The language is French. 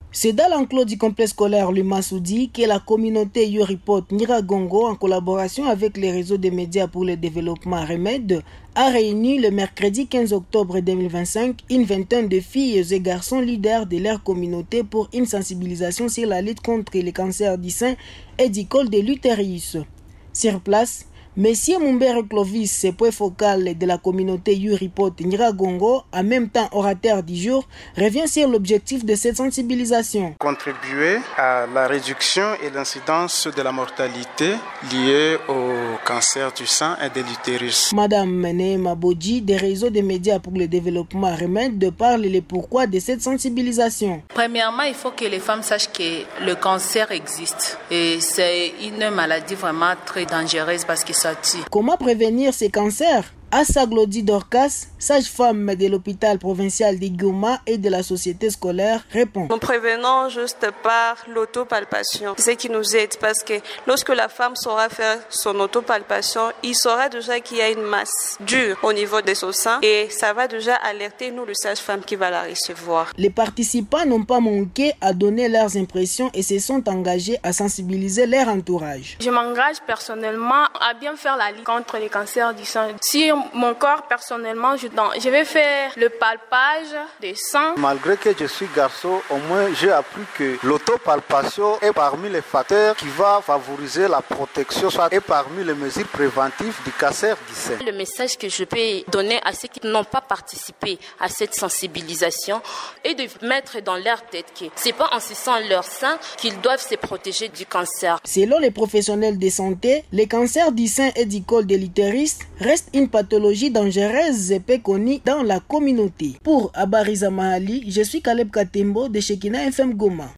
C'est dans l'enclos du complexe scolaire Lumasoudi que la communauté Yuripot Nyiragongo, en collaboration avec les réseaux des médias pour le développement Remède, a réuni le mercredi 15 octobre 2025 une vingtaine de filles et garçons leaders de leur communauté pour une sensibilisation sur la lutte contre les cancers du sein et du col de l'utérus. Sur place, Monsieur Mumbere Clovis, point focal de la communauté Yuripot Nyiragongo, en même temps orateur du jour, revient sur l'objectif de cette sensibilisation. Contribuer à la réduction et l'incidence de la mortalité liée au cancer du sein et de l'utérus. Madame Menema Bodji, des réseaux des médias pour le développement Remède, parle le pourquoi de cette sensibilisation. Premièrement, il faut que les femmes sachent que le cancer existe et c'est une maladie vraiment très dangereuse parce que ça tue. Comment prévenir ces cancers? Assa Glody Dorcas, sage-femme de l'hôpital provincial d'Igoma et de la société scolaire, répond. Nous prévenons juste par l'autopalpation. C'est ce qui nous aide parce que lorsque la femme saura faire son autopalpation, il saura déjà qu'il y a une masse dure au niveau de son sein et ça va déjà alerter nous, le sage-femme qui va la recevoir. Les participants n'ont pas manqué à donner leurs impressions et se sont engagés à sensibiliser leur entourage. Je m'engage personnellement à bien faire la lutte contre les cancers du sein. Si mon corps, personnellement, je vais faire le palpage des seins. Malgré que je suis garçon, au moins j'ai appris que l'autopalpation est parmi les facteurs qui va favoriser la protection, soit est parmi les mesures préventives du cancer du sein. Le message que je peux donner à ceux qui n'ont pas participé à cette sensibilisation est de mettre dans leur tête que c'est pas en suçant leur sein qu'ils doivent se protéger du cancer. Selon les professionnels de santé, les cancers du sein et du col de l'utérus restent une pathologie dangereuse et peu connue dans la communauté. Pour Abariza Mahali, je suis Caleb Katembo de Shekina FM Goma.